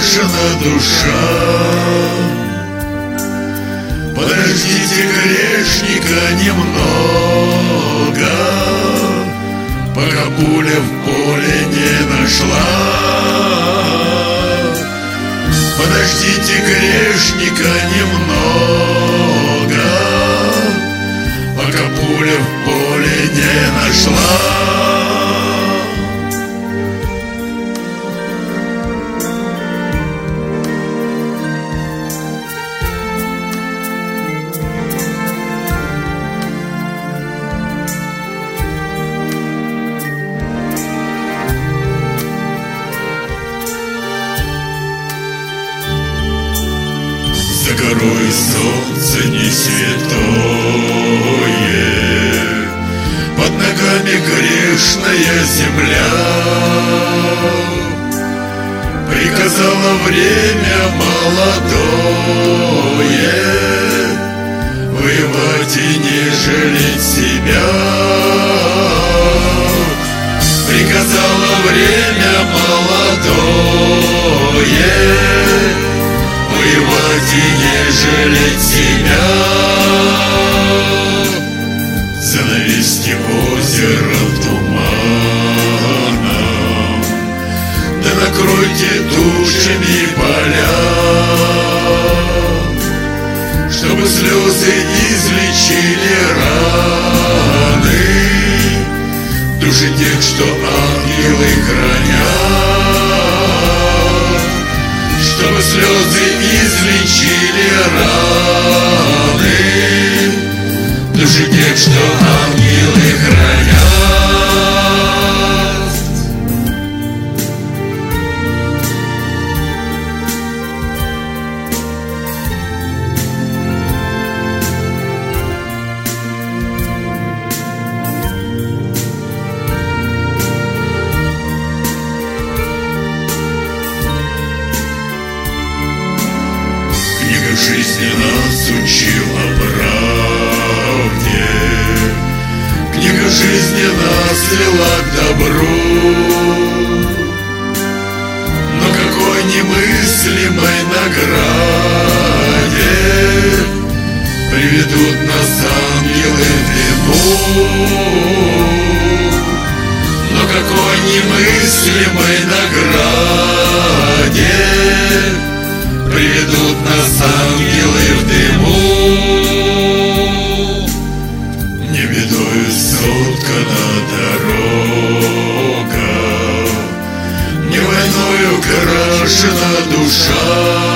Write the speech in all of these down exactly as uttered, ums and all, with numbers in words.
крашена душа. Подождите грешника немного, пока пуля в поле не нашла. Подождите грешника немного, пока пуля в поле не нашла. За горой солнце не святое, под ногами грешная земля. Приказало время молодое воевать и не жалеть себя. Приказало время молодое воевать и не жалеть себя. Занавесьте озеро туманом, да накройте тучами поля, чтобы слезы излечили раны души тех, что ангелы хранят. Чтобы слезы излечили раны души тех, что ангелы хранят. Жизнь нас учила правде, книга жизни нас вела к добру. Но какой немыслимой награде приведут нас ангелы в дыму. Но какой немыслимой награде приведут нас ангелы в дыму. Не бедою соткана дорога, не войною крашена душа.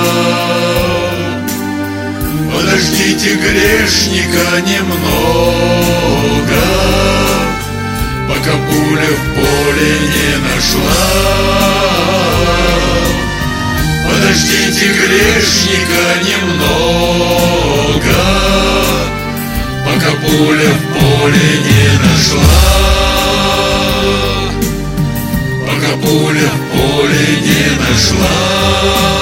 Подождите грешника немного, пока пуля в поле не нашла. Подождите грешника немного, пока пуля в поле не нашла. Пока пуля в поле не нашла.